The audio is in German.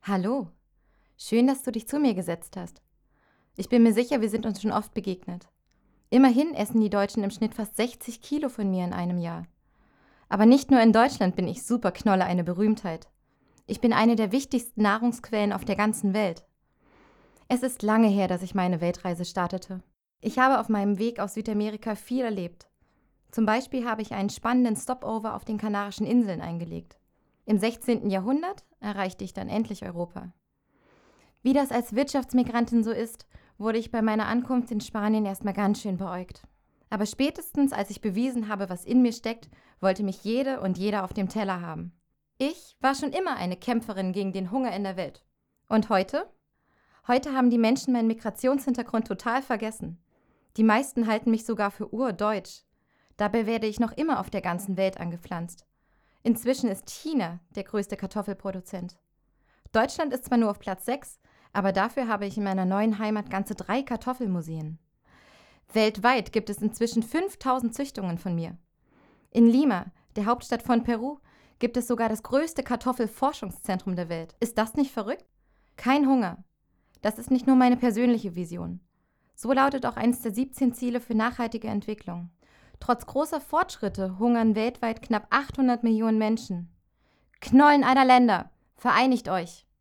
Hallo, schön, dass du dich zu mir gesetzt hast. Ich bin mir sicher, wir sind uns schon oft begegnet. Immerhin essen die Deutschen im Schnitt fast 60 Kilo von mir in einem Jahr. Aber nicht nur in Deutschland bin ich Superknolle eine Berühmtheit. Ich bin eine der wichtigsten Nahrungsquellen auf der ganzen Welt. Es ist lange her, dass ich meine Weltreise startete. Ich habe auf meinem Weg aus Südamerika viel erlebt. Zum Beispiel habe ich einen spannenden Stopover auf den Kanarischen Inseln eingelegt. Im 16. Jahrhundert erreichte ich dann endlich Europa. Wie das als Wirtschaftsmigrantin so ist, wurde ich bei meiner Ankunft in Spanien erstmal ganz schön beäugt. Aber spätestens, als ich bewiesen habe, was in mir steckt, wollte mich jede und jeder auf dem Teller haben. Ich war schon immer eine Kämpferin gegen den Hunger in der Welt. Und heute? Heute haben die Menschen meinen Migrationshintergrund total vergessen. Die meisten halten mich sogar für urdeutsch. Dabei werde ich noch immer auf der ganzen Welt angepflanzt. Inzwischen ist China der größte Kartoffelproduzent. Deutschland ist zwar nur auf Platz 6, aber dafür habe ich in meiner neuen Heimat ganze 3 Kartoffelmuseen. Weltweit gibt es inzwischen 5000 Züchtungen von mir. In Lima, der Hauptstadt von Peru, gibt es sogar das größte Kartoffelforschungszentrum der Welt. Ist das nicht verrückt? Kein Hunger. Das ist nicht nur meine persönliche Vision. So lautet auch eines der 17 Ziele für nachhaltige Entwicklung. Trotz großer Fortschritte hungern weltweit knapp 800 Millionen Menschen. Knollen aller Länder, vereinigt euch!